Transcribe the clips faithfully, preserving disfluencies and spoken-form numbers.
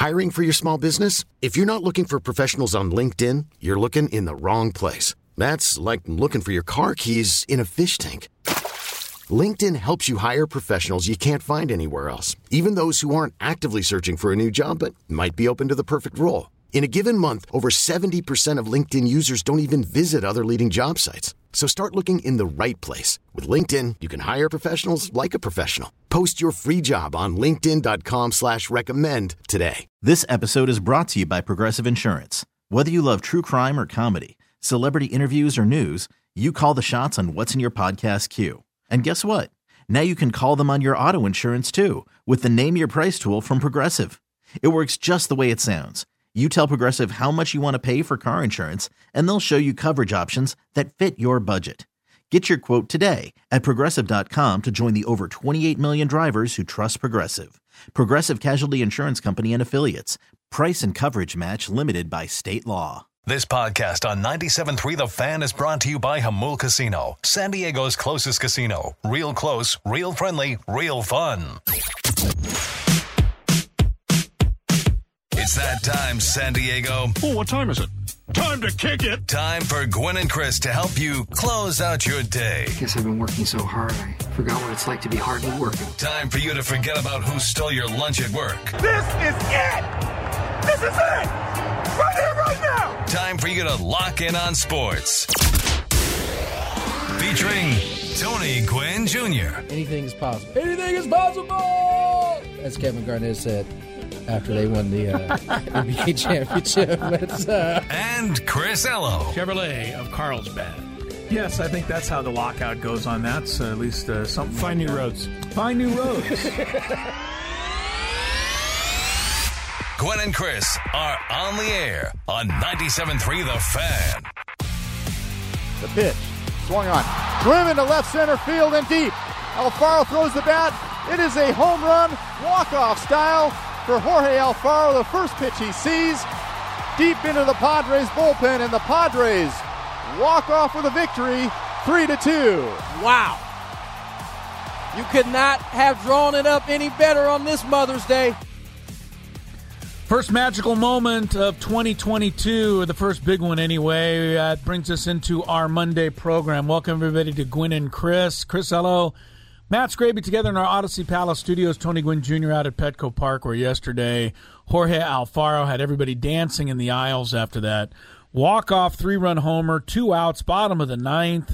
Hiring for your small business? If you're not looking for professionals on LinkedIn, you're looking in the wrong place. That's like looking for your car keys in a fish tank. LinkedIn helps you hire professionals you can't find anywhere else, even those who aren't actively searching for a new job but might be open to the perfect role. In a given month, over seventy percent of LinkedIn users don't even visit other leading job sites. So start looking in the right place. With LinkedIn, you can hire professionals like a professional. Post your free job on linkedin dot com slash recommend today. This episode is brought to you by Progressive Insurance. Whether you love true crime or comedy, celebrity interviews or news, you call the shots on what's in your podcast queue. And guess what? Now you can call them on your auto insurance too with the Name Your Price tool from Progressive. It works just the way it sounds. You tell Progressive how much you want to pay for car insurance, and they'll show you coverage options that fit your budget. Get your quote today at Progressive dot com to join the over twenty-eight million drivers who trust Progressive. Progressive Casualty Insurance Company and Affiliates. Price and coverage match limited by state law. This podcast on ninety-seven point three The Fan is brought to you by Jamul Casino, San Diego's closest casino. Real close, real friendly, real fun. It's that time, San Diego. Oh, what time is it? Time to kick it. Time for Gwynn and Chris to help you close out your day. Guess I've been working so hard, I forgot what it's like to be hardly working. Time for you to forget about who stole your lunch at work. This is it! This is it! Right here, right now! Time for you to lock in on sports. Featuring Tony Gwynn Junior Anything is possible. Anything is possible! As Kevin Garnett said after they won the uh, N B A championship. But, uh... And Chris Ello. Chevrolet of Carlsbad. Yes, I think that's how the lockout goes on that. So at least uh, something. Find like new that. roads. Find new roads. Gwynn and Chris are on the air on ninety-seven point three The Fan. The pitch. Swung on. Driven to left center field and deep. Alfaro throws the bat. It is a home run, walk-off style for Jorge Alfaro. The first pitch he sees deep into the Padres bullpen, and the Padres walk off with a victory, three to two. Wow. You could not have drawn it up any better on this Mother's Day. First magical moment of twenty twenty-two, or the first big one anyway. That brings us into our Monday program. Welcome, everybody, to Gwynn and Chris. Chris Ello, Matt Scraby together in our Odyssey Palace studios. Tony Gwynn Junior out at Petco Park, where yesterday Jorge Alfaro had everybody dancing in the aisles after that walk-off three-run homer, two outs, bottom of the ninth.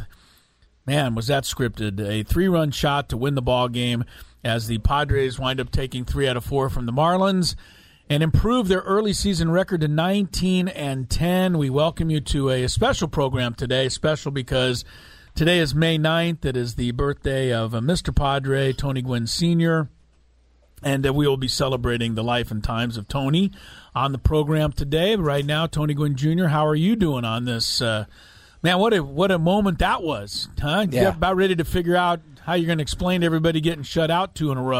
Man, was that scripted. A three-run shot to win the ball game as the Padres wind up taking three out of four from the Marlins and improve their early season record to nineteen and ten. We welcome you to a special program today, special because today is May ninth. It is the birthday of uh, Mister Padre, Tony Gwynn Senior, and uh, we will be celebrating the life and times of Tony on the program today. Right now, Tony Gwynn Junior, how are you doing on this? Uh, man, what a what a moment that was, huh? Yeah. You're about ready to figure out how you're going to explain to everybody getting shut out two in a row.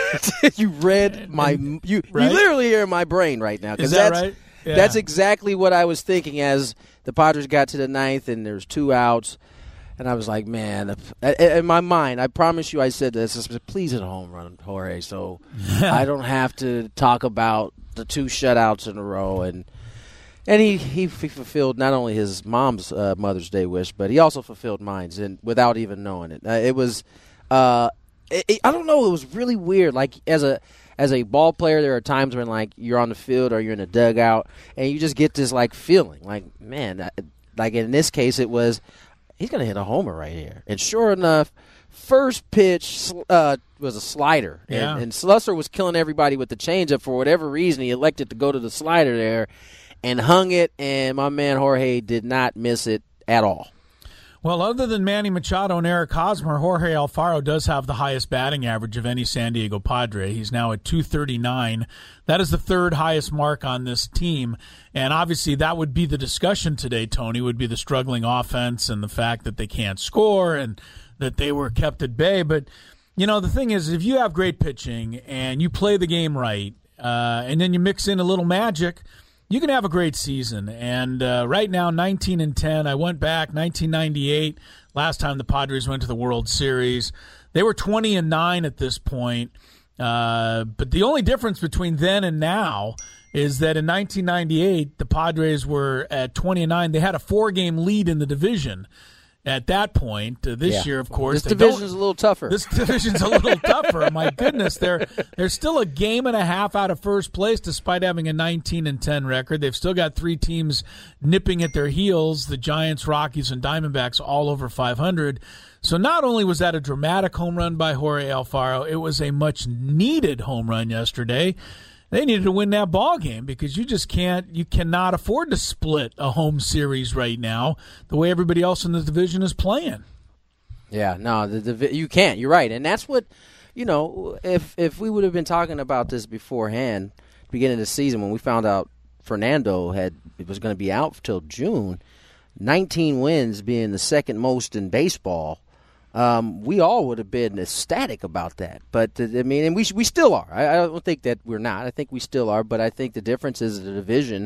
You read my you, you right? literally are in my brain right now. Is that that's, right? Yeah. That's exactly what I was thinking as the Padres got to the ninth and there's two outs. And I was like, man, in my mind, I promise you I said this, please hit a home run, Jorge, so I don't have to talk about the two shutouts in a row. And and he, he fulfilled not only his mom's uh, Mother's Day wish, but he also fulfilled mine and without even knowing it. Uh, it was, uh, it, it, I don't know, it was really weird. Like, as a as a ball player, there are times when, like, you're on the field or you're in a dugout, and you just get this, like, feeling. Like, man, like in this case, it was, he's going to hit a homer right here. And sure enough, first pitch uh, was a slider. Yeah. And, and Slusser was killing everybody with the changeup. For whatever reason, he elected to go to the slider there and hung it, and my man Jorge did not miss it at all. Well, other than Manny Machado and Eric Hosmer, Jorge Alfaro does have the highest batting average of any San Diego Padre. He's now at two thirty-nine. That is the third highest mark on this team. And obviously that would be the discussion today, Tony, would be the struggling offense and the fact that they can't score and that they were kept at bay. But, you know, the thing is, if you have great pitching and you play the game right, uh, and then you mix in a little magic, you can have a great season. And uh, right now, nineteen and ten. I went back, nineteen ninety-eight, last time the Padres went to the World Series. They were twenty and nine at this point. Uh, but the only difference between then and now is that in nineteen ninety-eight, the Padres were at twenty and nine. They had a four-game lead in the division at that point. Uh, this yeah. year, of course, this division's a little tougher. This division's a little tougher. My goodness, they're they're still a game and a half out of first place, despite having a nineteen and ten record. They've still got three teams nipping at their heels: the Giants, Rockies, and Diamondbacks, all over five hundred. So not only was that a dramatic home run by Jorge Alfaro, it was a much-needed home run yesterday. They needed to win that ball game because you just can't, you cannot afford to split a home series right now the way everybody else in the division is playing. Yeah, no, the, the, you can't. You're right, and that's what, you know, if if we would have been talking about this beforehand, beginning of the season when we found out Fernando had was going to be out till June, nineteen wins being the second most in baseball. Um, we all would have been ecstatic about that, but uh, I mean, and we we still are. I, I don't think that we're not. I think we still are, but I think the difference is the division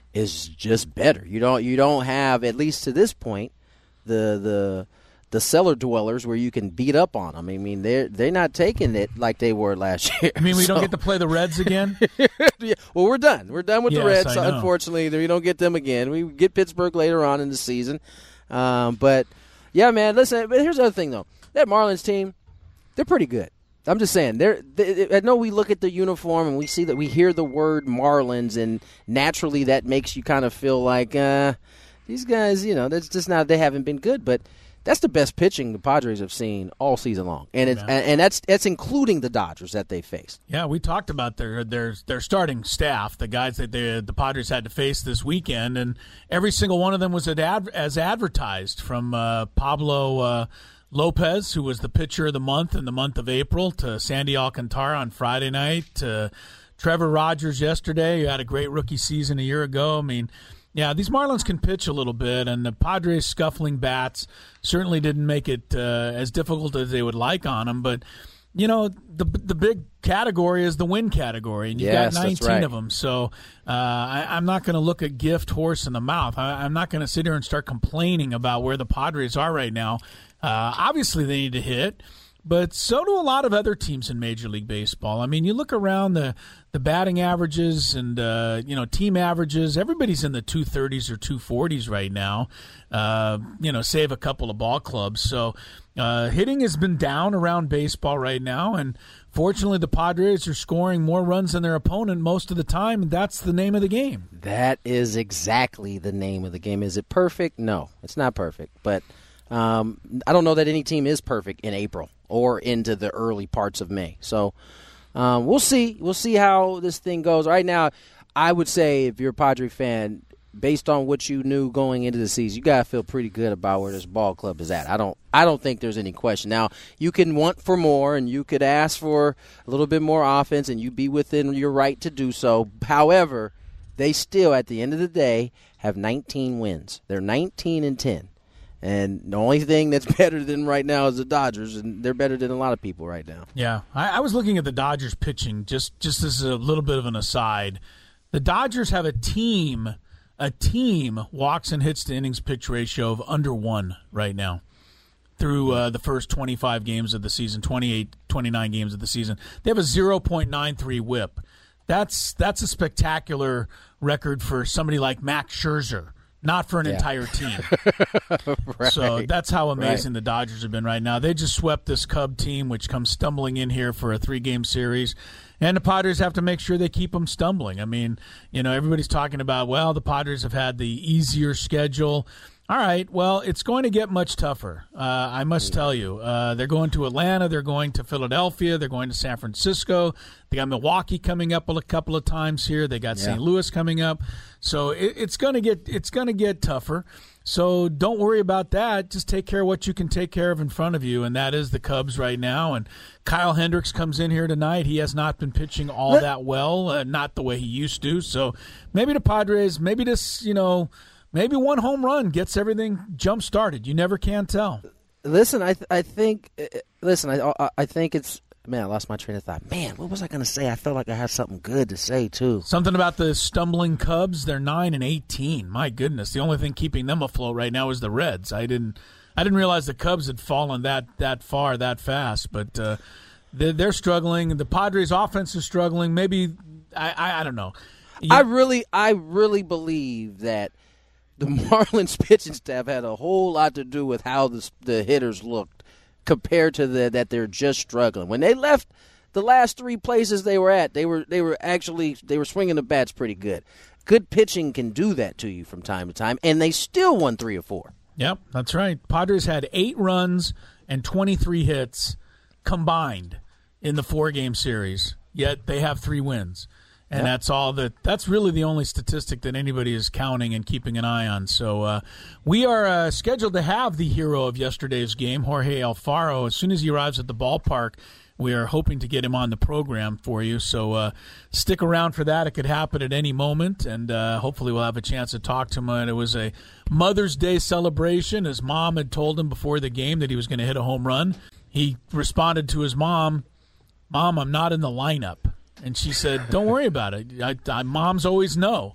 is just better. You don't you don't have, at least to this point, the the the cellar dwellers where you can beat up on them. I mean, they're they're not taking it like they were last year. I mean, we so. don't get to play the Reds again. yeah. Well, we're done. We're done with yes, the Reds. I know. Unfortunately, we don't get them again. We get Pittsburgh later on in the season, um, but. Yeah, man, listen, but here's the other thing, though. That Marlins team, they're pretty good. I'm just saying. They're, they, I know we look at the uniform and we see that we hear the word Marlins, and naturally that makes you kind of feel like uh, these guys, you know, that's just not, they haven't been good. But that's the best pitching the Padres have seen all season long, and it's, yeah. and, and that's that's including the Dodgers that they faced. Yeah, we talked about their their their starting staff, the guys that they, the Padres had to face this weekend, and every single one of them was ad, as advertised, from uh, Pablo uh, Lopez, who was the pitcher of the month in the month of April, to Sandy Alcantara on Friday night, to Trevor Rogers yesterday, who had a great rookie season a year ago. I mean, yeah, these Marlins can pitch a little bit, and the Padres' scuffling bats certainly didn't make it uh, as difficult as they would like on them. But, you know, the the big category is the win category, and you've yes, got nineteen right. of them. So uh, I, I'm not going to look a gift horse in the mouth. I, I'm not going to sit here and start complaining about where the Padres are right now. Uh, obviously, they need to hit. But so do a lot of other teams in Major League Baseball. I mean, you look around the, the batting averages and, uh, you know, team averages. Everybody's in the two thirties or two forties right now, uh, you know, save a couple of ball clubs. So uh, hitting has been down around baseball right now. And fortunately, the Padres are scoring more runs than their opponent most of the time. And that's the name of the game. That is exactly the name of the game. Is it perfect? No, it's not perfect. But um, I don't know that any team is perfect in April or into the early parts of May. So um, we'll see. We'll see how this thing goes. Right now, I would say if you're a Padre fan, based on what you knew going into the season, you got to feel pretty good about where this ball club is at. I don't I don't think there's any question. Now, you can want for more, and you could ask for a little bit more offense, and you'd be within your right to do so. However, they still, at the end of the day, have nineteen wins. They're nineteen and ten. And the only thing that's better than right now is the Dodgers, and they're better than a lot of people right now. Yeah, I, I was looking at the Dodgers pitching, just, just as a little bit of an aside. The Dodgers have a team, a team walks and hits to innings pitch ratio of under one right now through uh, the first twenty-five games of the season, twenty-eight, twenty-nine games of the season. They have a zero point nine three whip. That's that's a spectacular record for somebody like Max Scherzer. Not for an yeah. entire team. right. So that's how amazing right. the Dodgers have been right now. They just swept this Cub team, which comes stumbling in here for a three-game series. And the Padres have to make sure they keep them stumbling. I mean, you know, everybody's talking about, well, the Padres have had the easier schedule. All right, well, it's going to get much tougher, uh, I must tell you. Uh, they're going to Atlanta. They're going to Philadelphia. They're going to San Francisco. They got Milwaukee coming up a couple of times here. They got yeah. Saint Louis coming up. So it, it's going to get it's going to get tougher. So don't worry about that. Just take care of what you can take care of in front of you, and that is the Cubs right now. And Kyle Hendricks comes in here tonight. He has not been pitching all that well, uh, not the way he used to. So maybe the Padres, maybe this, you know, maybe one home run gets everything jump-started. You never can tell. Listen, I th- I think listen, I I think it's man. I lost my train of thought. Man, what was I going to say? I felt like I had something good to say too. Something about the stumbling Cubs. They're nine and eighteen. My goodness, the only thing keeping them afloat right now is the Reds. I didn't I didn't realize the Cubs had fallen that that far that fast. But uh, they're, they're struggling. The Padres' offense is struggling. Maybe I I, I don't know. Yeah. I really, I really believe that the Marlins pitching staff had a whole lot to do with how the, the hitters looked compared to the that they're just struggling. When they left the last three places they were at, they were they were actually they were swinging the bats pretty good. Good pitching can do that to you from time to time, and they still won three or four. Yep, that's right. Padres had eight runs and twenty-three hits combined in the four-game series, yet they have three wins. And yep. that's all that. That's really the only statistic that anybody is counting and keeping an eye on. So uh, we are uh, scheduled to have the hero of yesterday's game, Jorge Alfaro. As soon as he arrives at the ballpark, we are hoping to get him on the program for you. So uh, stick around for that. It could happen at any moment, and uh, hopefully we'll have a chance to talk to him. And it was a Mother's Day celebration. His mom had told him before the game that he was going to hit a home run. He responded to his mom, "Mom, I'm not in the lineup." And she said, "Don't worry about it. I, I, moms always know."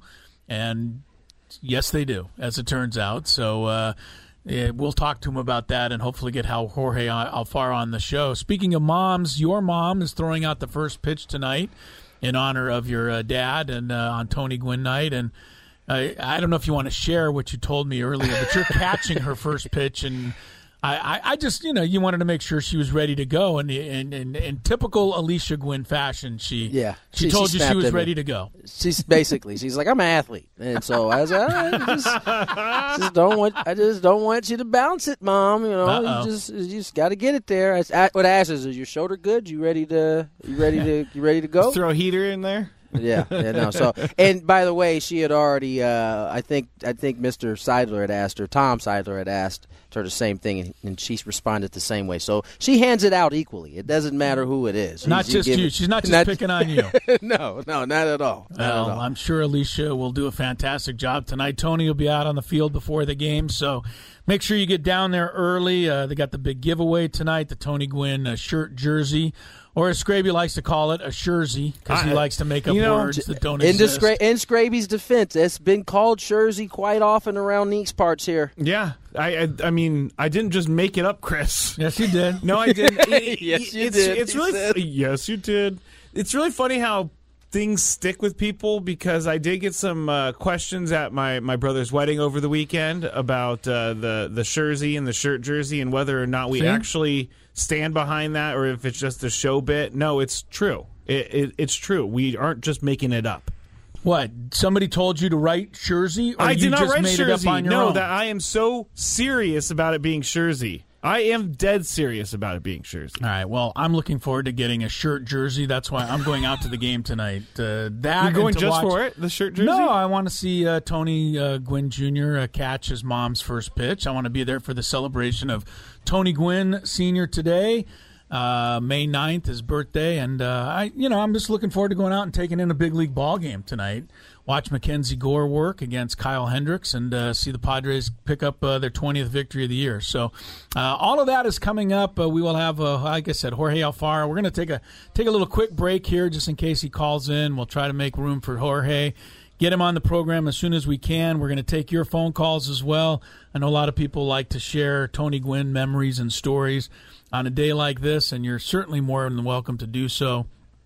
And yes, they do, as it turns out. So uh, yeah, we'll talk to him about that and hopefully get Jorge Alfaro on the show. Speaking of moms, your mom is throwing out the first pitch tonight in honor of your uh, dad and uh, on Tony Gwynn night. And I, I don't know if you want to share what you told me earlier, but you're catching her first pitch, and I, I just, you know, you wanted to make sure she was ready to go, and in, in, in typical Alicia Gwynn fashion, she yeah she, she told she you she was ready me. to go. She's basically she's like, I'm an athlete, and so I was like, I just, just don't want I just don't want you to bounce it, Mom. You know, Uh-oh. you just you just got to get it there. I, what I asked is, is your shoulder good? You ready to you ready to you ready to go? Throw a heater in there. yeah, yeah, no. So, and by the way, she had already. Uh, I think. I think Mister Seidler had asked her. Tom Seidler had asked her the same thing, and, and she responded the same way. So she hands it out equally. It doesn't matter who it is. Not She's, just you. you. She's not just not, picking on you. no, no, not at all. Not well, at all. I'm sure Alicia will do a fantastic job tonight. Tony will be out on the field before the game, so make sure you get down there early. Uh, they got the big giveaway tonight, the Tony Gwynn uh, shirt jersey. Or as Scraby likes to call it, a Shurzy, because he likes to make up you know, words that don't in exist. Discra- in Scraby's defense, it's been called Shurzy quite often around Neek's parts here. Yeah. I, I I mean, I didn't just make it up, Chris. Yes, you did. No, I didn't. It, yes, you it's, did. It's really said. Yes, you did. It's really funny how things stick with people, because I did get some uh, questions at my, my brother's wedding over the weekend about uh, the, the Shurzy and the shirt jersey and whether or not we See? actually stand behind that or if it's just a show bit. No, it's true. It, it, it's true. We aren't just making it up. What? Somebody told you to write Shurzy? Or I you did not just write made Shurzy. It up on your no, own? that I am so serious about it being Shurzy. I am dead serious about it being Shurzy. All right. Well, I'm looking forward to getting a shirt jersey. That's why I'm going out to the game tonight. Uh, that You're going just watch... for it? The shirt jersey? No, I want to see uh, Tony uh, Gwynn Junior Uh, catch his mom's first pitch. I want to be there for the celebration of Tony Gwynn Senior today. Uh, May ninth, his birthday, and uh, I, you know, I'm just looking forward to going out and taking in a big league ball game tonight. Watch Mackenzie Gore work against Kyle Hendricks, and uh, see the Padres pick up uh, their twentieth victory of the year. So, uh, all of that is coming up. Uh, we will have, uh, like I said, Jorge Alfaro. We're going to take a take a little quick break here, just in case he calls in. We'll try to make room for Jorge. Get him on the program as soon as we can. We're going to take your phone calls as well. I know a lot of people like to share Tony Gwynn memories and stories on a day like this, and you're certainly more than welcome to do so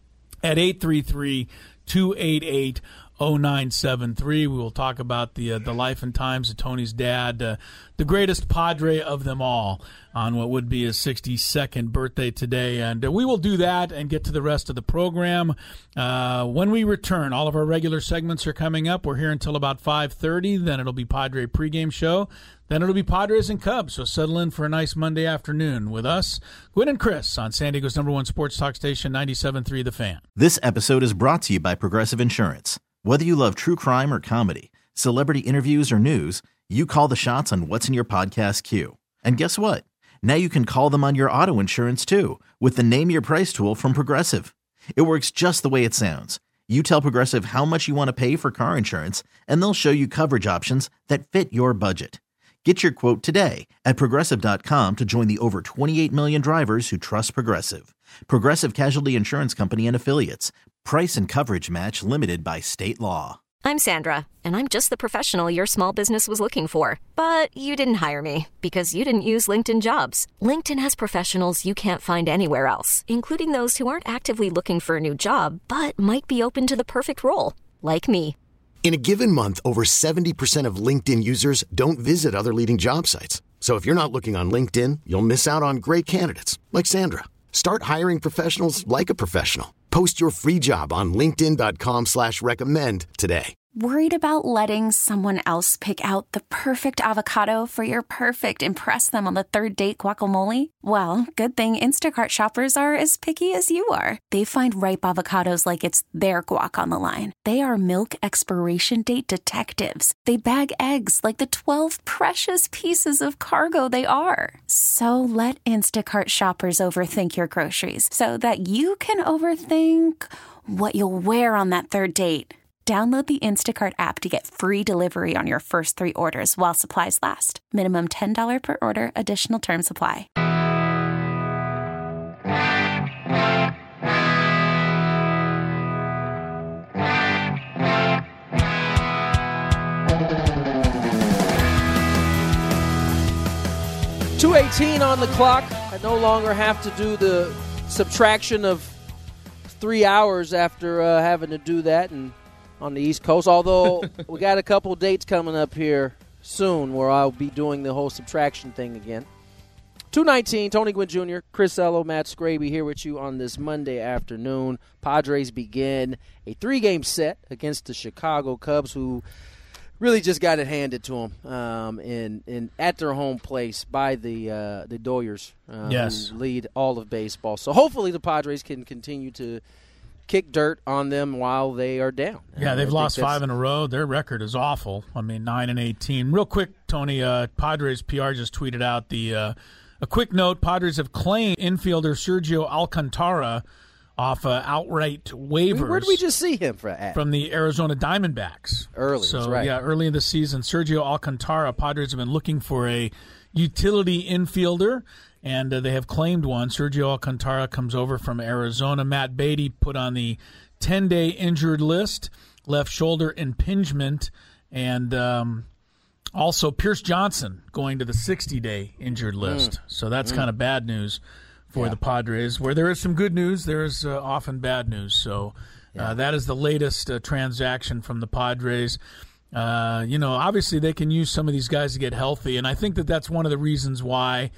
at eight three three, two eight eight, oh nine seven three. We will talk about the uh, the life and times of Tony's dad, uh, the greatest Padre of them all, on what would be his sixty-second birthday today. And uh, we will do that and get to the rest of the program. Uh, when we return, all of our regular segments are coming up. We're here until about five thirty. Then it'll be Padre pregame show. Then it'll be Padres and Cubs, so settle in for a nice Monday afternoon with us, Gwynn and Chris, on San Diego's number one sports talk station, ninety-seven point three The Fan. This episode is brought to you by Progressive Insurance. Whether you love true crime or comedy, celebrity interviews or news, you call the shots on what's in your podcast queue. And guess what? Now you can call them on your auto insurance too, with the Name Your Price tool from Progressive. It works just the way it sounds. You tell Progressive how much you want to pay for car insurance, and they'll show you coverage options that fit your budget. Get your quote today at Progressive dot com to join the over twenty-eight million drivers who trust Progressive. Progressive Casualty Insurance Company and Affiliates. Price and coverage match limited by state law. I'm Sandra, and I'm just the professional your small business was looking for. But you didn't hire me because you didn't use LinkedIn Jobs. LinkedIn has professionals you can't find anywhere else, including those who aren't actively looking for a new job, but might be open to the perfect role. like me. In a given month, over seventy percent of LinkedIn users don't visit other leading job sites. So if you're not looking on LinkedIn, you'll miss out on great candidates like Sandra. Start hiring professionals like a professional. Post your free job on linkedin dot com slash recommend today. Worried about letting someone else pick out the perfect avocado for your perfect impress them on the third date guacamole? Well, good thing Instacart shoppers are as picky as you are. They find ripe avocados like it's their guac on the line. They are milk expiration date detectives. They bag eggs like the twelve precious pieces of cargo they are. So let Instacart shoppers overthink your groceries so that you can overthink what you'll wear on that third date. Download the Instacart app to get free delivery on your first three orders while supplies last. Minimum ten dollars per order. Additional terms apply. two eighteen on the clock. I no longer have to do the subtraction of three hours after uh, having to do that and on the East Coast, although we got a couple dates coming up here soon where I'll be doing the whole subtraction thing again. two nineteen, Tony Gwynn Junior, Chris Ello, Matt Scraby here with you on this Monday afternoon. Padres begin a three-game set against the Chicago Cubs, who really just got it handed to them um, in, in at their home place by the uh, the Doyers, uh, yes. who lead all of baseball. So hopefully the Padres can continue to kick dirt on them while they are down. Yeah, they've lost five in a row. Their record is awful. I mean, nine and eighteen. Real quick, Tony, uh, Padres P R just tweeted out the uh, a quick note. Padres have claimed infielder Sergio Alcantara off uh, outright waivers. Where did we just see him for at? From the Arizona Diamondbacks. Early, so, that's right. yeah, early in the season, Sergio Alcantara, Padres have been looking for a utility infielder, and uh, they have claimed one. Sergio Alcantara comes over from Arizona. Matt Beatty put on the ten-day injured list, left shoulder impingement, and um, also Pierce Johnson going to the sixty-day injured list. Mm. So that's mm. kind of bad news for yeah. the Padres. Where there is some good news, there is uh, often bad news. So uh, yeah. that is the latest uh, transaction from the Padres. Uh, you know, obviously they can use some of these guys to get healthy, and I think that that's one of the reasons why,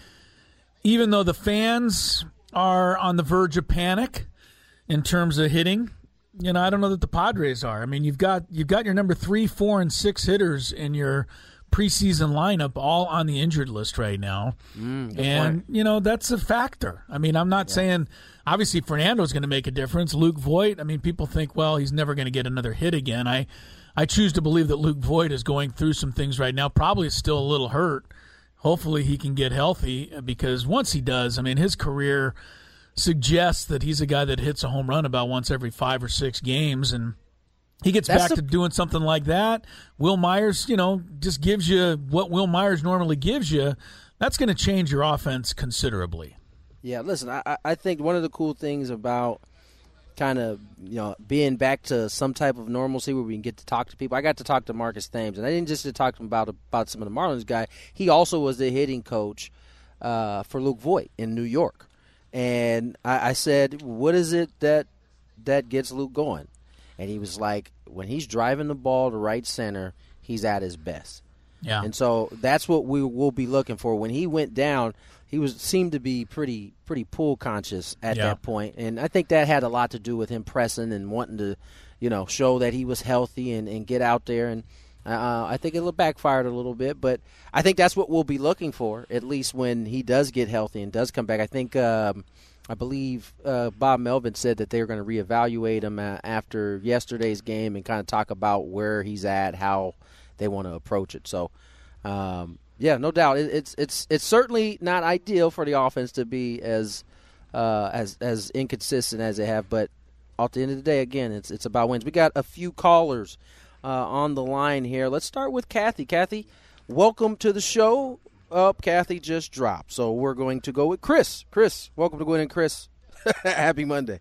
even though the fans are on the verge of panic in terms of hitting, you know, I don't know that the Padres are. I mean, you've got you've got your number three, four, and six hitters in your preseason lineup all on the injured list right now. Mm, and, point. you know, that's a factor. I mean, I'm not yeah. saying, obviously, Fernando's going to make a difference. Luke Voit, I mean, people think, well, he's never going to get another hit again. I, I choose to believe that Luke Voit is going through some things right now, probably still a little hurt. Hopefully he can get healthy, because once he does, I mean, his career suggests that he's a guy that hits a home run about once every five or six games, and he gets That's back the... to doing something like that. Will Myers, you know, just gives you what Will Myers normally gives you. That's going to change your offense considerably. Yeah, listen, I, I think one of the cool things about kind of, you know, being back to some type of normalcy where we can get to talk to people. I got to talk to Marcus Thames, and I didn't just to talk to him about about some of the Marlins guy. He also was the hitting coach uh, for Luke Voit in New York. And I, I said, what is it that that gets Luke going? And he was like, when he's driving the ball to right center, he's at his best. Yeah. And so that's what we will be looking for. When he went down, he was seemed to be pretty pretty pull conscious at yeah. that point. And I think that had a lot to do with him pressing and wanting to, you know, show that he was healthy and, and get out there. And uh, I think it'll backfired a little bit. But I think that's what we'll be looking for, at least when he does get healthy and does come back. I think um, – I believe uh, Bob Melvin said that they were going to reevaluate him uh, after yesterday's game and kind of talk about where he's at, how they want to approach it. So, um, yeah, no doubt, it, it's it's it's certainly not ideal for the offense to be as uh, as as inconsistent as they have. But at the end of the day, again, it's it's about wins. We got a few callers uh, on the line here. Let's start with Kathy. Kathy, welcome to the show. Up, Kathy just dropped, so we're going to go with Chris. Chris, welcome to Gwynn and Chris. Happy Monday.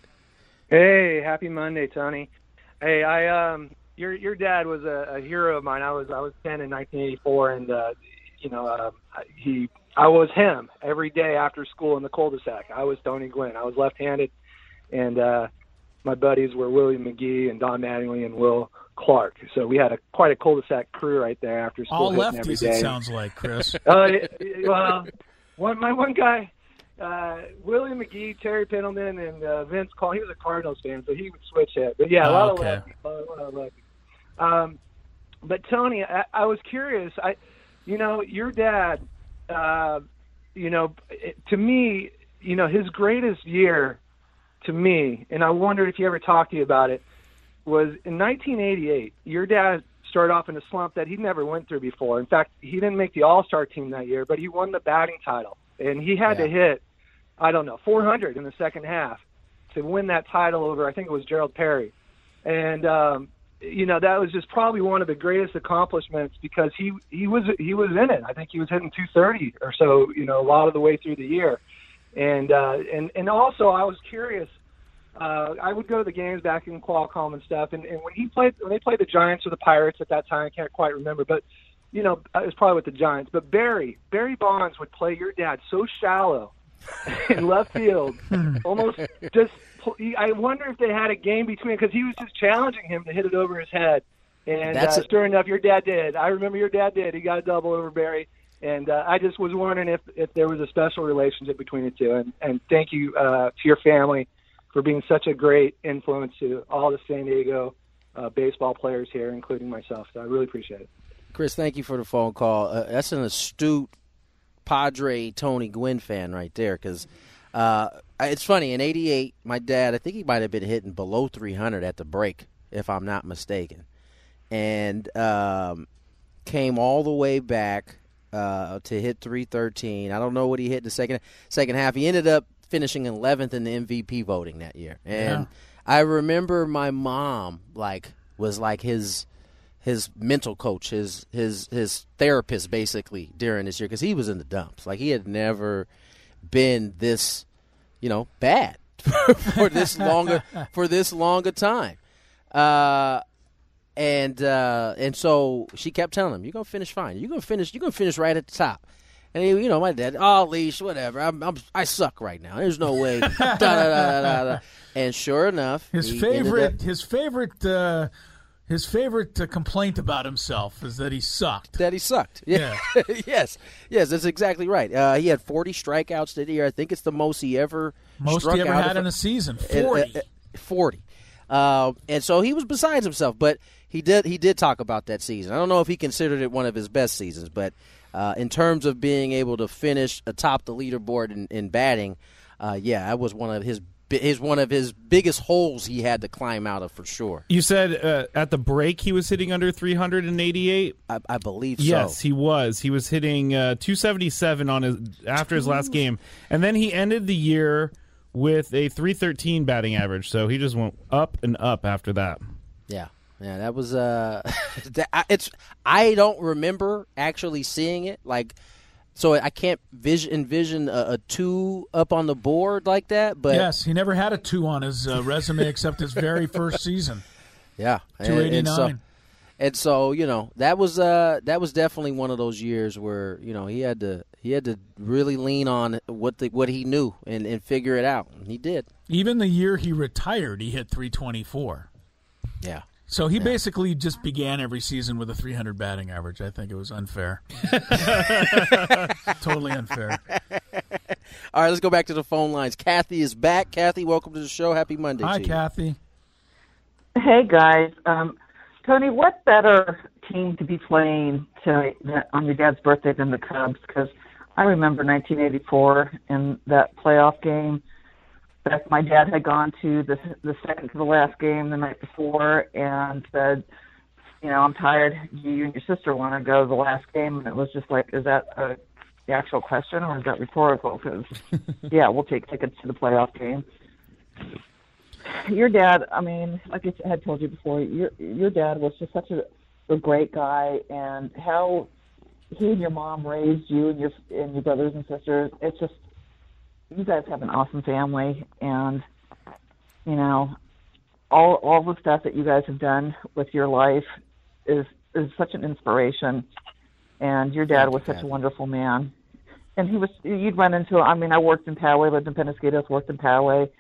Hey, happy Monday, Tony. Hey, I um, your your dad was a, a hero of mine. I was I was ten in nineteen eighty-four, and uh, you know uh, he I was him every day after school in the cul-de-sac. I was Tony Gwynn. I was left-handed, and uh, my buddies were Willie McGee and Don Mattingly and Will Clark. So we had a quite a cul-de-sac crew right there after school. All hitting every lefties, day. it sounds like, Chris. uh, well, one my one guy, uh, Willie McGee, Terry Pendleton, and uh, Vince Cole. He was a Cardinals fan, so he would switch hit. But yeah, a lot oh, okay. of lefties. A lot of lefties. Um, but Tony, I, I was curious. I, you know, your dad. Uh, you know, to me, you know, his greatest year. To me, and I wondered if he ever talked to you about it, was in nineteen eighty-eight. Your dad started off in a slump that he never went through before. In fact, he didn't make the All-Star team that year, but he won the batting title. And he had Yeah. to hit, I don't know, four hundred in the second half to win that title over, I think it was Gerald Perry. And, um, you know, that was just probably one of the greatest accomplishments because he, he was he was in it. I think he was hitting two thirty or so, you know, a lot of the way through the year. And uh, and and also, I was curious. Uh, I would go to the games back in Qualcomm and stuff. And, and when he played, when they played the Giants or the Pirates at that time, I can't quite remember. But you know, it was probably with the Giants. But Barry Barry Bonds would play your dad so shallow in left field, almost just. I wonder if they had a game between because he was just challenging him to hit it over his head. And That's uh, a- sure enough, your dad did. I remember your dad did. He got a double over Barry. And uh, I just was wondering if, if there was a special relationship between the two. And, and thank you uh, to your family for being such a great influence to all the San Diego uh, baseball players here, including myself. So I really appreciate it. Chris, thank you for the phone call. Uh, that's an astute Padre Tony Gwynn fan right there because uh, it's funny. In eighty-eight, my dad, I think he might have been hitting below three hundred at the break, if I'm not mistaken, and um, came all the way back Uh, to hit three thirteen. I don't know what he hit in the second second half. He ended up finishing eleventh in the M V P voting that year. And Yeah. I remember my mom like was like his his mental coach, his his his therapist basically during this year because he was in the dumps. Like he had never been this, you know, bad for this longer for this long a time. Uh And uh, and so she kept telling him, "You're gonna finish fine. You're gonna finish. You're gonna finish right at the top." And he, you know, my dad, "Oh, leash, whatever. I'm, I'm I suck right now. There's no way." da, da, da, da, da. And sure enough, His he favorite, ended up- his favorite, uh, his favorite uh, complaint about himself is that he sucked. that he sucked. Yeah. yes, yes, that's exactly right. Uh, he had forty strikeouts that year. I think it's the most he ever Most struck he ever out had of- in a season. Uh, Forty. uh, forty. Uh, and so he was besides himself, but he did he did talk about that season. I don't know if he considered it one of his best seasons, but uh, in terms of being able to finish atop the leaderboard in, in batting, uh, yeah, that was one of his his one of his biggest holes he had to climb out of for sure. You said uh, at the break he was hitting under three eighty-eight? I, I believe Yes, so. he was. He was hitting uh, two seventy-seven on his after his last game. And then he ended the year with a three thirteen batting average. So he just went up and up after that. Yeah. Yeah, that was uh that, I- it's I don't remember actually seeing it like so I can't vision, envision a, a two up on the board like that, but Yes, he never had a two on his uh, resume except his very first season. yeah, two eighty-nine. And, and so, and so, you know, that was uh that was definitely one of those years where, you know, he had to he had to really lean on what the what he knew and, and figure it out. And he did. Even the year he retired, he hit three twenty-four. Yeah. So he basically just began every season with a three hundred batting average. I think it was unfair. Totally unfair. All right, let's go back to the phone lines. Kathy is back. Kathy, welcome to the show. Happy Monday Hi, to you. Kathy. Hey, guys. Um, Tony, what better team to be playing to, on your dad's birthday than the Cubs? Because I remember nineteen eighty-four in that playoff game. That my dad had gone to the the second to the last game the night before and said, you know, I'm tired. You and your sister want to go to the last game. And it was just like, is that a, the actual question or is that rhetorical? Because, yeah, we'll take tickets to the playoff game. Your dad, I mean, like I had told you before, your your dad was just such a, a great guy, and how he and your mom raised you and your and your brothers and sisters. It's just, you guys have an awesome family, and you know, all all the stuff that you guys have done with your life is is such an inspiration. And your dad was such a wonderful man. And he was, you'd run into, I mean, I worked in Poway, lived in Penasquitos, worked in Poway.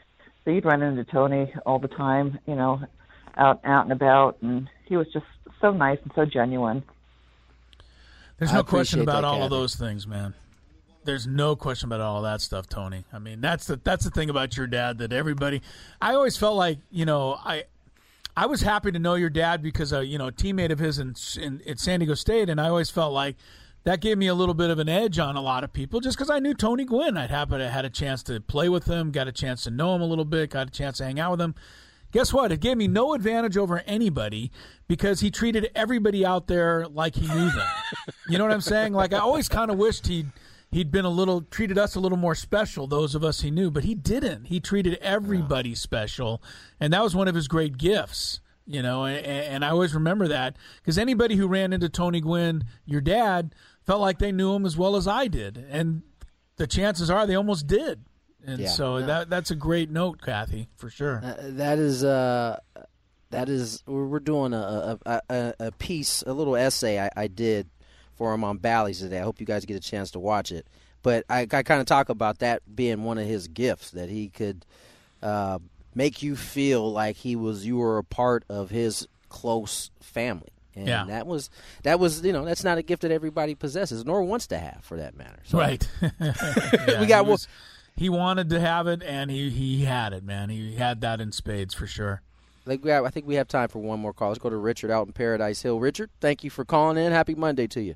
So you'd run into Tony all the time, you know, out out and about, and he was just so nice and so genuine. There's no question about all of those things, man. There's no question about all of that stuff, Tony. I mean, that's the that's the thing about your dad that everybody. I always felt like, you know, I I was happy to know your dad because uh, you know, a teammate of his in, in at San Diego State, and I always felt like that gave me a little bit of an edge on a lot of people just because I knew Tony Gwynn. I'd happen to had a chance to play with him, got a chance to know him a little bit, got a chance to hang out with him. Guess what? It gave me no advantage over anybody because he treated everybody out there like he knew them. You know what I'm saying? Like, I always kind of wished he'd he'd been a little treated us a little more special, those of us he knew, but he didn't. He treated everybody special, and that was one of his great gifts. You know, and, and I always remember that because anybody who ran into Tony Gwynn, your dad, felt like they knew him as well as I did, and the chances are they almost did. And yeah, so no. that that's a great note, Kathy, for sure. Uh, that is uh, that is we're, we're doing a a, a a piece, a little essay I, I did for him on Bally's today. I hope you guys get a chance to watch it. But I, I kind of talk about that being one of his gifts, that he could uh, make you feel like he was you were a part of his close family. And yeah. that was that was you know that's not a gift that everybody possesses, nor wants to have, for that matter. So, right. yeah, we got he, was, he wanted to have it, and he, he had it, man. He had that in spades for sure. I think, we have, I think we have time for one more call. Let's go to Richard out in Paradise Hill. Richard, thank you for calling in. Happy Monday to you.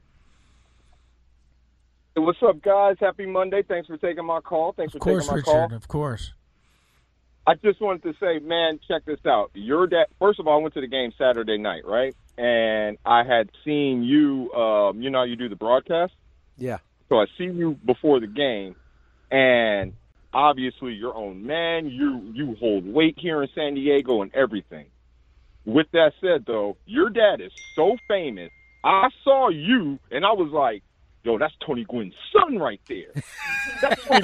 Hey, what's up, guys? Happy Monday. Thanks for taking my call. Thanks of for course, taking my Richard, call. Of course. I just wanted to say, man, check this out. Your dad. First of all, I went to the game Saturday night, right? And I had seen you. Um, you know, how you do the broadcast. Yeah. So I see you before the game, and obviously your own man. You you hold weight here in San Diego and everything. With that said, though, your dad is so famous. I saw you, and I was like, yo, that's Tony Gwynn's son right there. That's Tony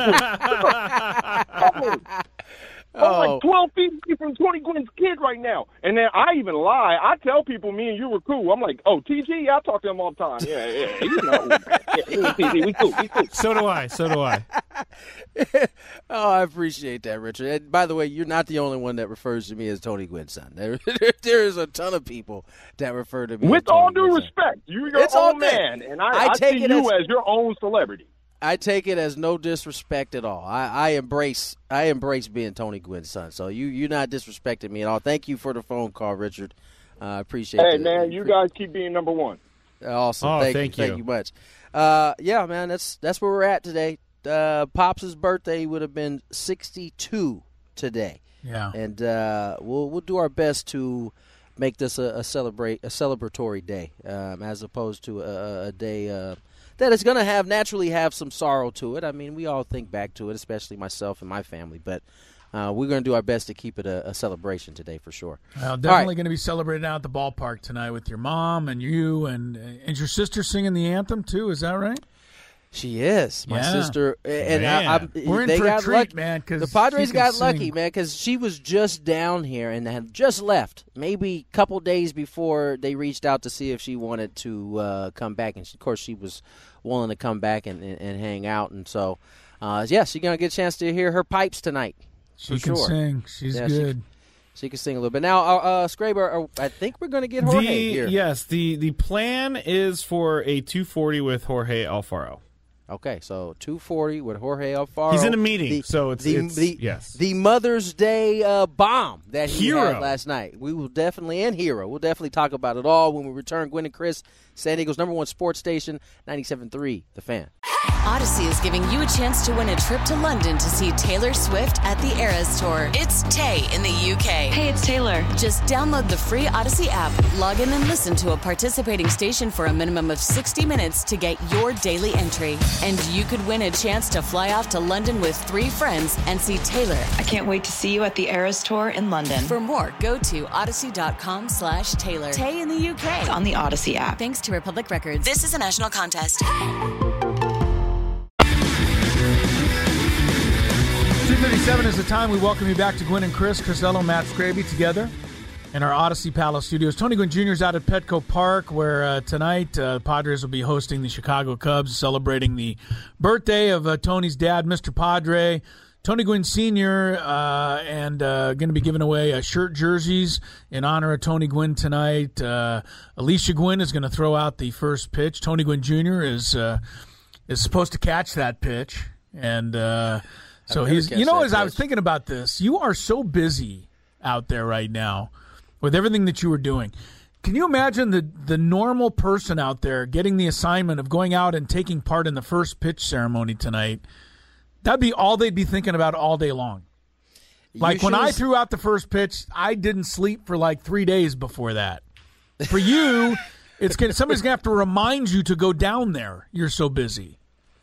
Gwynn's son. I'm Oh. like twelve feet from Tony Gwynn's kid right now. And then I even lie. I tell people me and you were cool. I'm like, oh, T G, yeah, I talk to him all the time. Yeah, yeah, you know. Yeah, T G, we cool, we cool. So do I. So do I. Oh, I appreciate that, Richard. And by the way, you're not the only one that refers to me as Tony Gwynn's son. There, there is a ton of people that refer to me With as Tony all due Gwynn's respect, you're your It's all own good. man, and I, I I, take see it you as- as your own celebrity. I take it as no disrespect at all. I, I embrace I embrace being Tony Gwynn's son. So you, you're not disrespecting me at all. Thank you for the phone call, Richard. I uh, appreciate it. Hey, man, you guys keep being number one. Awesome. Oh, thank, thank you. you. Thank you much. Uh, yeah, man, that's that's where we're at today. Uh, Pops' birthday would have been sixty-two today. Yeah. And uh, we'll we'll do our best to make this a, a celebrate a celebratory day, um, as opposed to a, a day uh, that is going to have naturally have some sorrow to it. I mean, we all think back to it, especially myself and my family, but uh, we're going to do our best to keep it a, a celebration today for sure. Well, definitely going to be celebrated out at the ballpark tonight with your mom and you, and and your sister singing the anthem too. Is that right? She is my Yeah. sister, and Man. I, I'm, We're in they for a got treat, lucky. man, 'cause the Padres she can got sing. lucky, man, because she was just down here and had just left, maybe a couple days before they reached out to see if she wanted to uh, come back, and she, of course she was willing to come back and, and, and hang out, and so uh, yeah, she's gonna get a chance to hear her pipes tonight. She for can sure. sing. She's Yeah, she- good. She can sing a little bit. Now, uh, uh, Scraber, uh, I think we're going to get Jorge The, here. yes, the, the plan is for a two forty with Jorge Alfaro. Okay, so two forty with Jorge Alfaro. He's in a meeting, The- so it's, the, it's the, yes. the Mother's Day uh, bomb that he Hero. had last night. We will definitely, and Hero, we'll definitely talk about it all when we return. Gwynn and Chris, San Diego's number one sports station, ninety-seven point three The Fan. Odyssey is giving you a chance to win a trip to London to see Taylor Swift at the Eras Tour. It's Tay in the U K. Hey, it's Taylor. Just download the free Odyssey app, log in and listen to a participating station for a minimum of sixty minutes to get your daily entry. And you could win a chance to fly off to London with three friends and see Taylor. I can't wait to see you at the Eras Tour in London. For more, go to odyssey.com slash Taylor. Tay in the U K. It's on the Odyssey app. Thanks to Republic Records. This is a national contest. two thirty-seven is the time. We welcome you back to Gwynn and Chris, Chris Ello, Matt Scraby together in our Odyssey Palace studios. Tony Gwynn Junior is out at Petco Park, where uh, tonight uh, the Padres will be hosting the Chicago Cubs, celebrating the birthday of uh, Tony's dad, Mister Padre. Tony Gwynn Senior uh, and uh, going to be giving away uh, shirt jerseys in honor of Tony Gwynn tonight. Uh, Alicia Gwynn is going to throw out the first pitch. Tony Gwynn Junior is uh, is supposed to catch that pitch, and uh, so he's. You know, as pitch. I was thinking about this, you are so busy out there right now with everything that you were doing. Can you imagine the, the normal person out there getting the assignment of going out and taking part in the first pitch ceremony tonight? That'd be all they'd be thinking about all day long. Like when I threw out the first pitch, I didn't sleep for like three days before that. For you, it's gonna, somebody's going to have to remind you to go down there. You're so busy.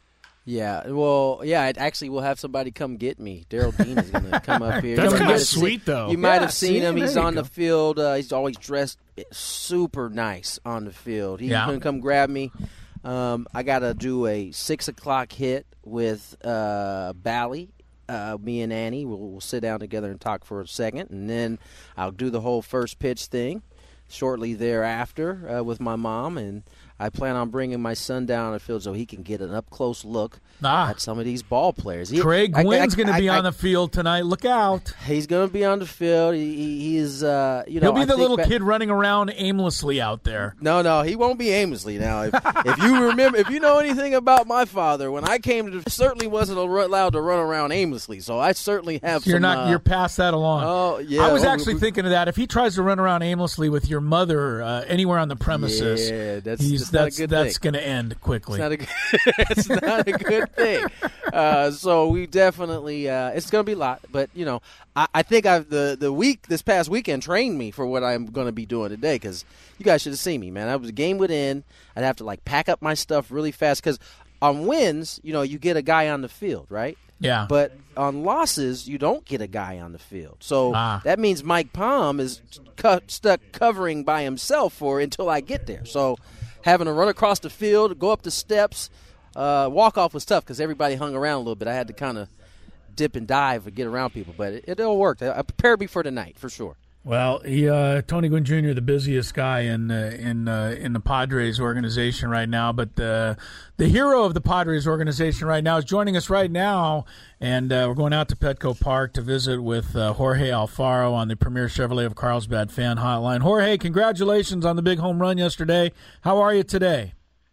Yeah, well, yeah, I'd actually we'll have somebody come get me. Daryl Dean is going to come up here. That's kind of sweet, seen, though. You might yeah, have seen see, him. He's on go. the field. Uh, he's always dressed super nice on the field. He's yeah. going to come grab me. Um, I got to do a six o'clock hit with uh, Bally. Uh, me and Annie, we'll, we'll sit down together and talk for a second, and then I'll do the whole first pitch thing shortly thereafter uh, with my mom, and I plan on bringing my son down the field so he can get an up-close look ah. at some of these ball players. He, Trey Gwynn's going to be I, on the field tonight. Look out. He's going to be on the field. He, he, he is, uh, you know. He'll be I the little back, kid running around aimlessly out there. No, no, he won't be aimlessly. Now, if, if you remember, if you know anything about my father, when I came to, certainly wasn't allowed to run around aimlessly. So I certainly have. So you're some, not. Uh, you're past that along. Oh yeah. I was oh, actually we, thinking of that. If he tries to run around aimlessly with your mother uh, anywhere on the premises, yeah, that's, he's, that's, that's, not a good that's thing. going to end quickly. It's not a good, it's not a good thing. Uh, so we definitely, uh, it's going to be a lot. But, you know, I, I think I've the, the week, this past weekend trained me for what I'm going to be doing today because you guys should have seen me, man. I was a game would end. I'd have to, like, pack up my stuff really fast because on wins, you know, you get a guy on the field, right? Yeah. But on losses, you don't get a guy on the field. So ah. that means Mike Palm is cu- stuck covering by himself for until I get there. So having to run across the field, go up the steps, uh, walk off was tough because everybody hung around a little bit. I had to kind of dip and dive and get around people, but it, it all worked. I, I prepared me for tonight for sure. Well, he, uh, Tony Gwynn Junior, the busiest guy in uh, in uh, in the Padres organization right now, but uh, the hero of the Padres organization right now is joining us right now, and uh, we're going out to Petco Park to visit with uh, Jorge Alfaro on the Premier Chevrolet of Carlsbad fan hotline. Jorge, congratulations on the big home run yesterday. How are you today?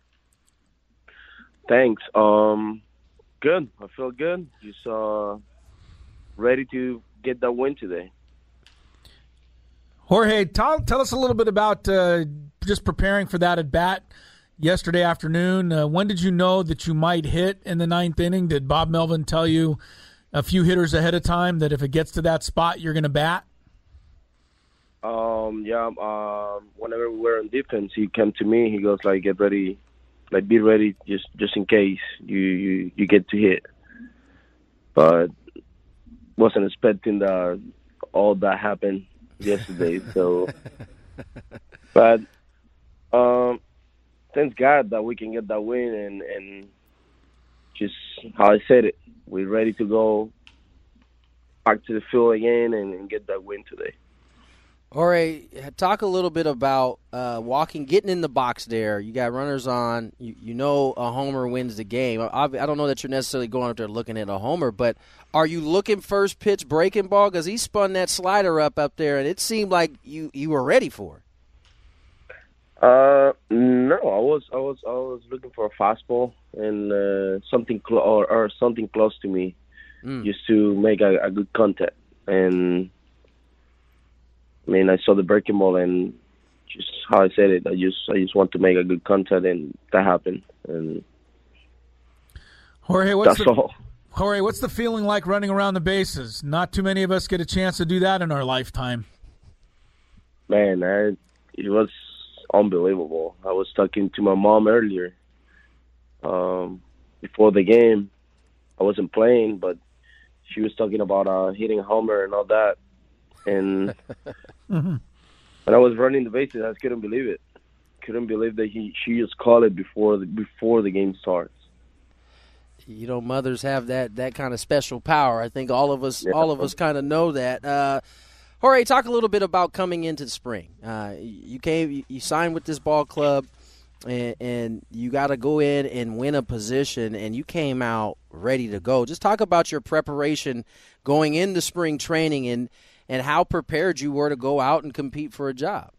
Thanks. Um, good. I feel good. Just uh, ready to get that win today. Jorge, tell, tell us a little bit about uh, just preparing for that at bat yesterday afternoon. Uh, when did you know that you might hit in the ninth inning? Did Bob Melvin tell you a few hitters ahead of time that if it gets to that spot, you're going to bat? Um, yeah. Um, whenever we were on defense, he came to me. He goes like, "Get ready, like be ready, just just in case you you, you get to hit." But wasn't expecting that all that happened yesterday. So, but um, thanks God that we can get that win, and, and just how I said it, we're ready to go back to the field again and, and get that win today. Jorge, talk a little bit about uh, walking, getting in the box there. You got runners on. You, you know a homer wins the game. I, I don't know that you're necessarily going up there looking at a homer, but are you looking first pitch breaking ball? Because he spun that slider up up there, and it seemed like you, you were ready for it. Uh, no, I was I was I was looking for a fastball and uh, something clo- or, or something close to me, mm. just to make a, a good contact. And I mean, I saw the breaking ball, and just how I said it, I just I just want to make a good contact, and that happened. And Jorge, what's that's the, all. Jorge, what's the feeling like running around the bases? Not too many of us get a chance to do that in our lifetime. Man, I, it was unbelievable. I was talking to my mom earlier. Um, before the game, I wasn't playing, but she was talking about uh, hitting a homer and all that. And mm-hmm. when I was running the bases, I couldn't believe it. Couldn't believe that he she just called it before the, before the game starts. You know, mothers have that, that kind of special power. I think all of us yeah. all of us kind of know that. Uh, Jorge, talk a little bit about coming into the spring. Uh, you came, you signed with this ball club, and, and you got to go in and win a position, and you came out ready to go. Just talk about your preparation going into spring training and, and how prepared you were to go out and compete for a job.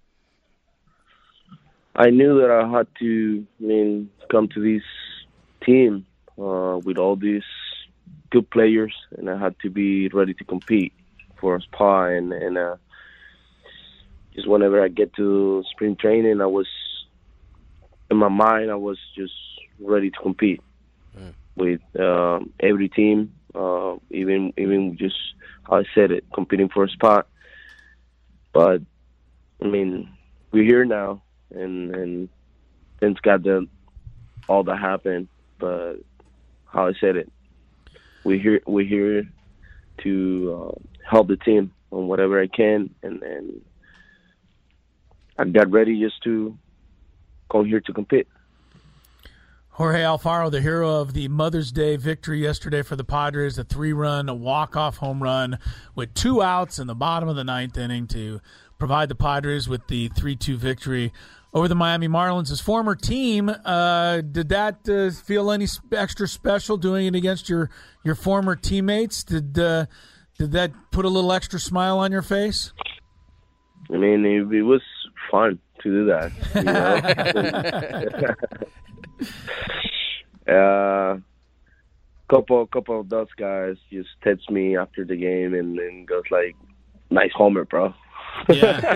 I knew that I had to, I mean, come to this team uh, with all these good players, and I had to be ready to compete for a spot. And, and uh, just whenever I get to spring training, I was, in my mind, I was just ready to compete mm. with uh, every team, uh, even even just how I said it, competing for a spot. But, I mean, we're here now. And and thanks God that all that happened, but how I said it, we're here we're here to uh, help the team on whatever I can, and, and I got ready just to come here to compete. Jorge Alfaro, the hero of the Mother's Day victory yesterday for the Padres, a three-run, a walk-off home run with two outs in the bottom of the ninth inning to provide the Padres with the three two victory over the Miami Marlins. His former team, uh, did that uh, feel any extra special doing it against your, your former teammates? Did uh, did that put a little extra smile on your face? I mean, it, it was fun to do that. You know? uh, couple couple of those guys just text me after the game and, and goes like, "Nice homer, bro." Yeah.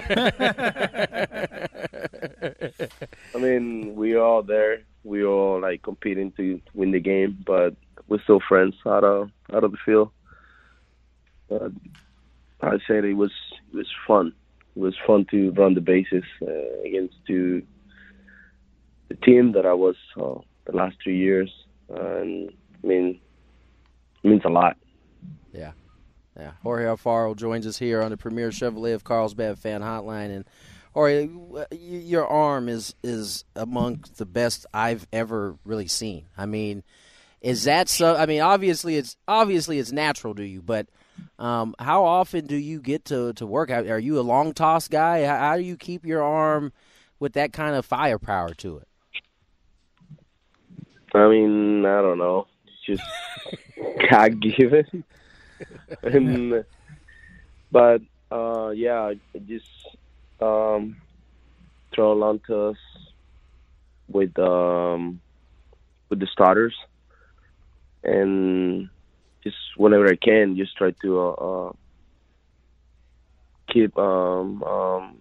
I mean, we all there. We all like competing to win the game, but we're still friends out of out of the field. But I said it was it was fun. It was fun to run the bases uh, against to the team that I was uh, the last three years, uh, and I mean, it means a lot. Yeah. Yeah, Jorge Alfaro joins us here on the Premier Chevrolet of Carlsbad Fan Hotline. And Jorge, your arm is is among the best I've ever really seen. I mean, is that so? I mean, obviously it's obviously it's natural to you, but um, how often do you get to, to work out? Are you a long toss guy? How, how do you keep your arm with that kind of firepower to it? I mean, I don't know. It's just God given. and, but uh, yeah, I just um, throw a long toss with um, with the starters, and just whenever I can, just try to uh, uh, keep um, um,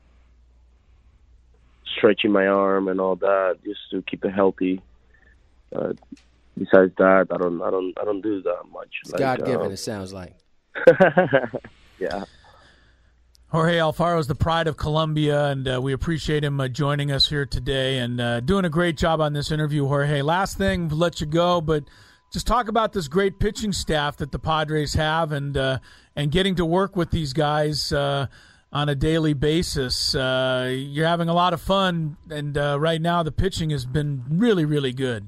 stretching my arm and all that, just to keep it healthy. Uh, besides that, I don't, I don't, I don't do that much. It's like, God given. um, It sounds like. Yeah. Jorge Alfaro is the pride of Colombia, and uh, we appreciate him uh, joining us here today and uh, doing a great job on this interview, Jorge. Last thing, we'll let you go, but just talk about this great pitching staff that the Padres have, and uh, and getting to work with these guys uh, on a daily basis. Uh, you're having a lot of fun, and uh, right now the pitching has been really, really good.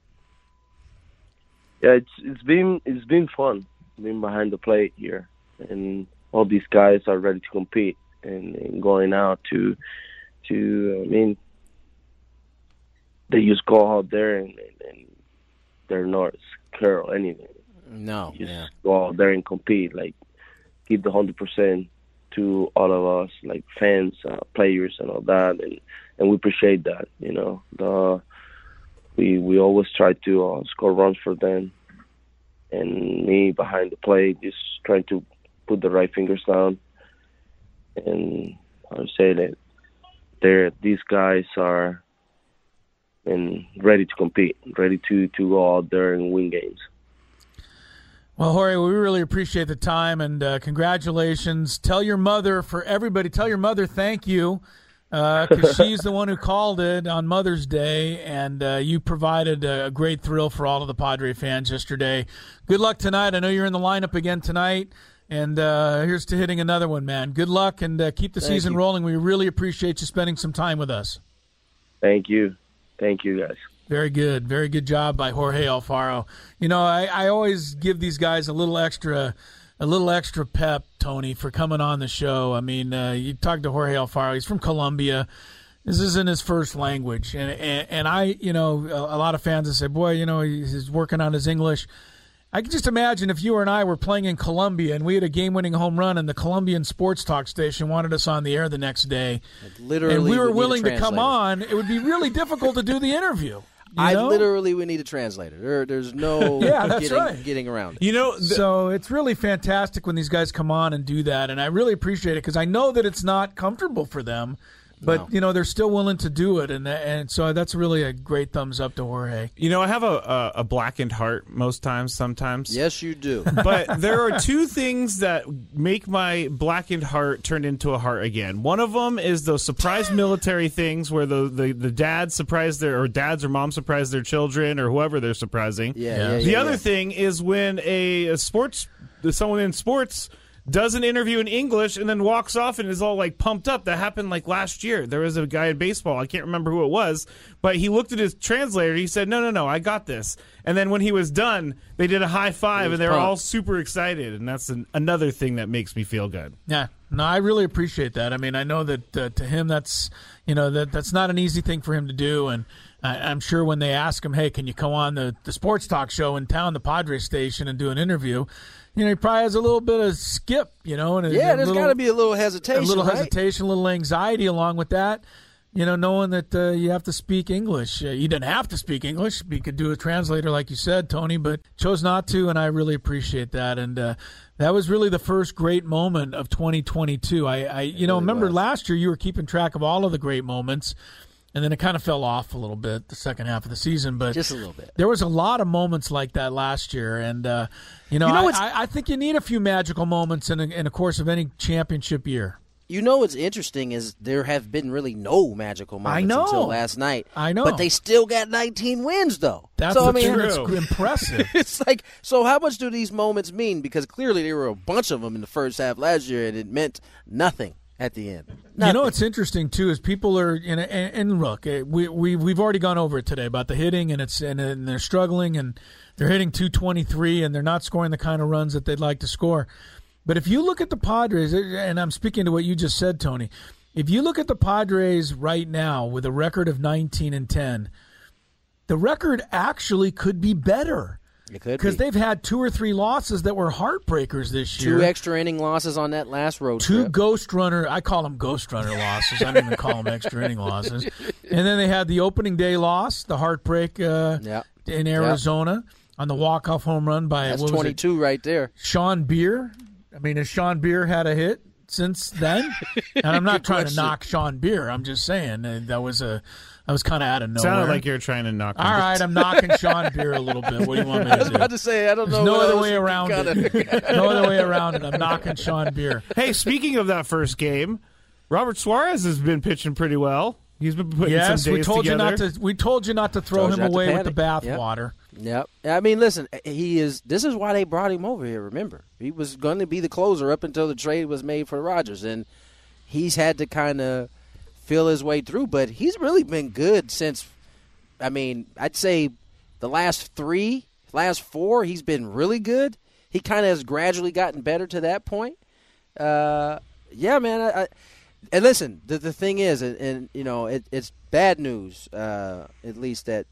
Yeah, it's it's been it's been fun being behind the plate here, and all these guys are ready to compete and, and going out to to. I mean, they just go out there and, and, and they're not scared or anything. No, just yeah. go out there and compete, like give the hundred percent to all of us, like fans, uh, players, and all that, and and we appreciate that. You know, the we we always try to uh, score runs for them, and me behind the plate, just trying to put the right fingers down. And I would say that they're these guys are and ready to compete, ready to, to go out there and win games. Well, Jorge, we really appreciate the time, and uh, congratulations. Tell your mother, for everybody, tell your mother thank you, because uh, she's the one who called it on Mother's Day, and uh, you provided a great thrill for all of the Padre fans yesterday. Good luck tonight. I know you're in the lineup again tonight, and uh, here's to hitting another one, man. Good luck, and uh, keep the Thank season you. rolling. We really appreciate you spending some time with us. Thank you. Thank you, guys. Very good. Very good job by Jorge Alfaro. You know, I, I always give these guys a little extra a little extra pep, Tony, for coming on the show. I mean, uh, you talk to Jorge Alfaro. He's from Colombia. This isn't his first language. And, and, and I, you know, a, a lot of fans have said, boy, you know, he's working on his English. I can just imagine if you or I were playing in Colombia and we had a game-winning home run and the Colombian sports talk station wanted us on the air the next day, literally and we were would willing need a to come on, it would be really difficult to do the interview. I know? literally would need a translator. There, there's no yeah, that's getting, right. getting around it. You know, th- so it's really fantastic when these guys come on and do that, and I really appreciate it because I know that it's not comfortable for them. But, No. you know, they're still willing to do it, and and so that's really a great thumbs up to Jorge. You know, I have a, a, a blackened heart most times, sometimes. Yes, you do. But there are two things that make my blackened heart turn into a heart again. One of them is those surprise military things where the, the, the dads surprise their, or dads or moms surprise their children or whoever they're surprising. Yeah, yeah, the yeah, other yeah. thing is when a, a sports, someone in sports does an interview in English and then walks off and is all like pumped up. That happened like last year. There was a guy in baseball. I can't remember who it was, but he looked at his translator. He said, no, no, no, I got this. And then when he was done, they did a high five and they were pumped. all super excited. And that's an, another thing that makes me feel good. Yeah, no, I really appreciate that. I mean, I know that uh, to him that's, you know, that that's not an easy thing for him to do. And I, I'm sure when they ask him, hey, can you come on the, the sports talk show in town, the Padres station, and do an interview, you know, he probably has a little bit of skip, you know. And Yeah, a there's little- got to be a little hesitation, A little right? hesitation, a little anxiety along with that. You know, knowing that uh, you have to speak English. Uh, you didn't have to speak English. You could do a translator like you said, Tony, but chose not to, and I really appreciate that. And uh, that was really the first great moment of twenty twenty-two. I, I you know, really remember was. last year you were keeping track of all of the great moments, and then it kind of fell off a little bit the second half of the season. But Just a little bit. There was a lot of moments like that last year, and uh, you know, You know I, what's- I, I think you need a few magical moments in a, in a course of any championship year. You know what's interesting is there have been really no magical moments I know. until last night. I know. But they still got nineteen wins, though. That's so, the I mean, thing that's impressive. It's like, so how much do these moments mean? Because clearly there were a bunch of them in the first half last year, and it meant nothing at the end. You Nothing. know what's interesting too is people are and, and, and look, eh, we we we've already gone over it today about the hitting, and it's and, and they're struggling, and they're hitting two twenty-three, and they're not scoring the kind of runs that they'd like to score. But if you look at the Padres, and I'm speaking to what you just said, Tony, if you look at the Padres right now with a record of nineteen and ten, the record actually could be better. It could Because be. they've had two or three losses that were heartbreakers this year. Two extra inning losses on that last road Two trip. ghost runner, I call them ghost runner losses. I don't even call them extra inning losses. And then they had the opening day loss, the heartbreak uh, Yep. in Arizona on the walk-off home run by That's what was it? twenty-two right there. Sean Beer. I mean, has Sean Beer had a hit since then? And I'm not Good trying question. to knock Sean Beer. I'm just saying uh, that was a that was kind of out of nowhere. Sounded like you're trying to knock him. All right, I'm knocking Sean Beer a little bit. What do you want me I to was do? about to say, I don't There's know. no what other else way you around kinda- it. No other way around it. I'm knocking Sean Beer. Hey, speaking of that first game, Robert Suarez has been pitching pretty well. He's been putting Yes, some days we told together. you not to. We told you not to throw Told him you not to away with the panic. Yep. bathwater. Yep. I mean, listen, he is. This is why they brought him over here. Remember, he was going to be the closer up until the trade was made for Rodgers, and he's had to kind of feel his way through. But he's really been good since. I mean, I'd say the last three, last four, he's been really good. He kind of has gradually gotten better to that point. Uh, yeah, man. I, I, and listen, the the thing is, and, and you know, it, it's bad news. Uh, at least that.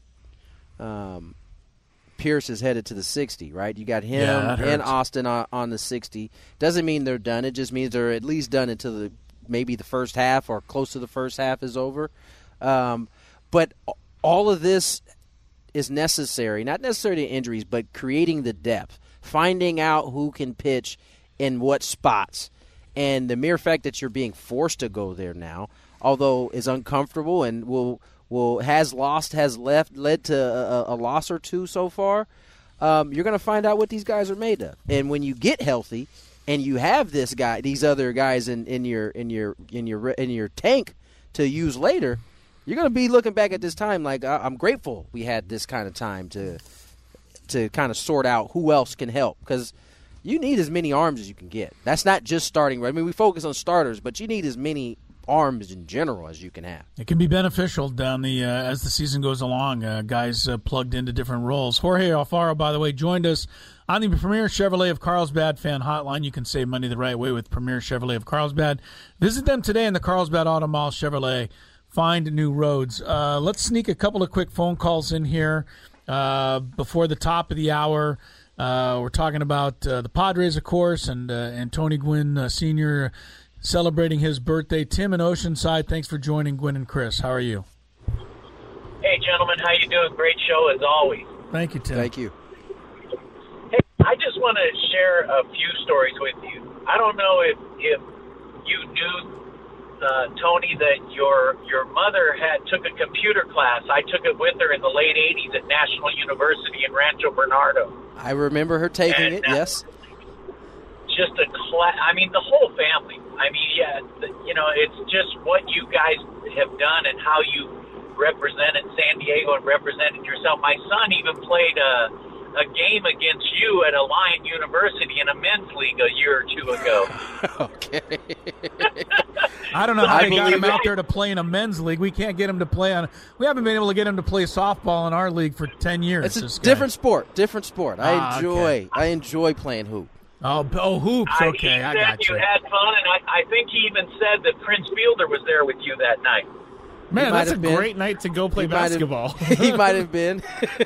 Um, Pierce is headed to the sixty, right? You got him Yeah, that and hurts. Austin on, on the sixty. Doesn't mean they're done. It just means they're at least done until the maybe the first half or close to the first half is over. Um, but all of this is necessary, not necessarily injuries, but creating the depth, finding out who can pitch in what spots. And the mere fact that you're being forced to go there now, although is uncomfortable and will – Will has lost, has left, led to a, a loss or two so far. Um, you're going to find out what these guys are made of, and when you get healthy, and you have this guy, these other guys in, in your in your in your in your tank to use later, you're going to be looking back at this time like I, I'm grateful we had this kind of time to to kind of sort out who else can help because you need as many arms as you can get. That's not just starting. I mean, we focus on starters, but you need as many arms in general as you can have. It can be beneficial down the uh, as the season goes along. Uh, guys uh, plugged into different roles. Jorge Alfaro, by the way, joined us on the Premier Chevrolet of Carlsbad fan hotline. You can save money the right way with Premier Chevrolet of Carlsbad. Visit them today in the Carlsbad Auto Mall Chevrolet find new roads. Uh, let's sneak a couple of quick phone calls in here uh, before the top of the hour. Uh, we're talking about uh, the Padres, of course, and uh, and Tony Gwynn uh, Senior celebrating his birthday. Tim in Oceanside, thanks for joining Gwynn and Chris. How are you? Hey, gentlemen, how you doing? Great show as always. Thank you, Tim. Thank you. Hey, I just want to share a few stories with you. I don't know if if you knew, uh, Tony, that your your mother had took a computer class. I took it with her in the late eighties at National University in Rancho Bernardo. I remember her taking And, it, uh, yes. Just a class. I mean, the whole family. I mean, yeah, the, you know, it's just what you guys have done and how you represented San Diego and represented yourself. My son even played a, a game against you at Alliant University in a men's league a year or two ago. Okay. I don't know how I they got believe him out it. there to play in a men's league. We can't get him to play on. We haven't been able to get him to play softball in our league for ten years. It's a this guy. different sport. Different sport. I Ah, enjoy. okay. I enjoy playing hoop. Oh, oh, hoops. I, Okay, he I said got you you. had fun, and I, I think he even said that Prince Fielder was there with you that night. Man, He might that's a have been. great night to go play He might have- basketball. he might have been.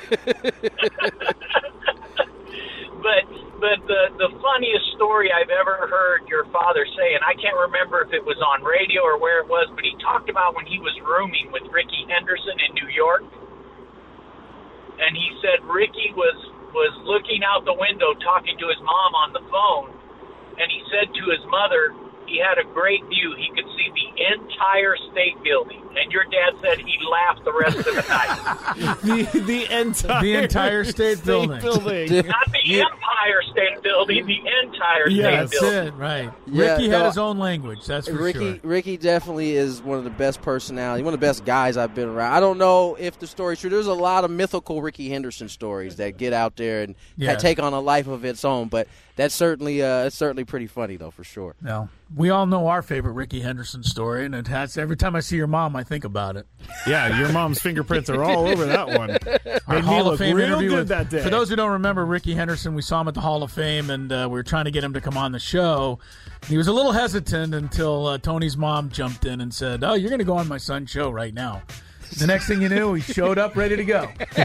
But but the the funniest story I've ever heard your father say, and I can't remember if it was on radio or where it was, but he talked about when he was rooming with Ricky Henderson in New York, and he said Ricky was was looking out the window talking to his mom on the phone, and he said to his mother he had a great view. He could see the entire state building, and your dad said he laughed the rest of the night. the the entire The entire state building. Not the Empire State Building, the entire Yeah, state that's building. it. Right. Yeah, Ricky no, had his own language. That's for Ricky, sure. Ricky definitely is one of the best personalities, one of the best guys I've been around. I don't know if the story's true. There's a lot of mythical Ricky Henderson stories that get out there and Yeah. ha- take on a life of its own. But that's certainly, uh, it's certainly pretty funny, though, for sure. No, we all know our favorite Ricky Henderson story, and it has, every time I see your mom, I think about it. Yeah, your mom's fingerprints are all over that one. Our Made me Hall look of Fame real interview good with- that day. For those who don't remember Ricky Henderson, we saw him at the Hall of Fame, and uh, we were trying to get him to come on the show. He was a little hesitant until uh, Tony's mom jumped in and said, "Oh, you're going to go on my son's show right now." The next thing you knew, he showed up ready to go. Oh,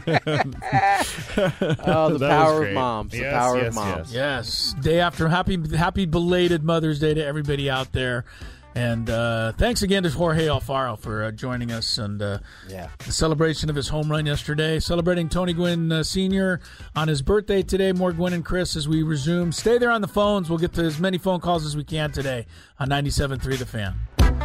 the That power was of great. moms. The Yes, power yes, of moms. Yes, day after. Happy happy belated Mother's Day to everybody out there. And uh, thanks again to Jorge Alfaro for uh, joining us and uh, Yeah. the celebration of his home run yesterday. Celebrating Tony Gwynn uh, Senior on his birthday today. More Gwynn and Chris as we resume. Stay there on the phones. We'll get to as many phone calls as we can today on ninety-seven point three The Fan.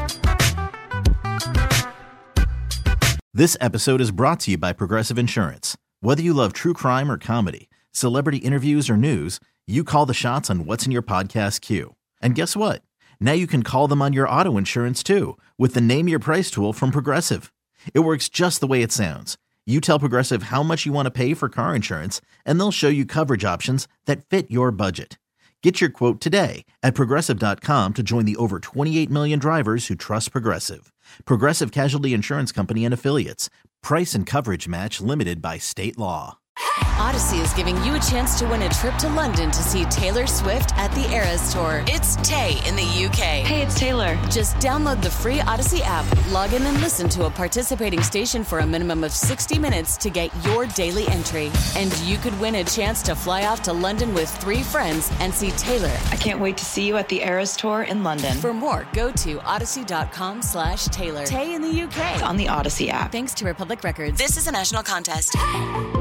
This episode is brought to you by Progressive Insurance. Whether you love true crime or comedy, celebrity interviews or news, you call the shots on what's in your podcast queue. And guess what? Now you can call them on your auto insurance too with the Name Your Price tool from Progressive. It works just the way it sounds. You tell Progressive how much you want to pay for car insurance, and they'll show you coverage options that fit your budget. Get your quote today at Progressive dot com to join the over twenty-eight million drivers who trust Progressive. Progressive Casualty Insurance Company and Affiliates. Price and coverage match limited by state law. Odyssey is giving you a chance to win a trip to London to see Taylor Swift at the Eras Tour. It's Tay in the U K. Hey, it's Taylor. Just download the free Odyssey app, log in and listen to a participating station for a minimum of sixty minutes to get your daily entry. And you could win a chance to fly off to London with three friends and see Taylor. I can't wait to see you at the Eras Tour in London. For more, go to odyssey.com slash Taylor. Tay in the U K. On the Odyssey app. Thanks to Republic Records. This is a national contest.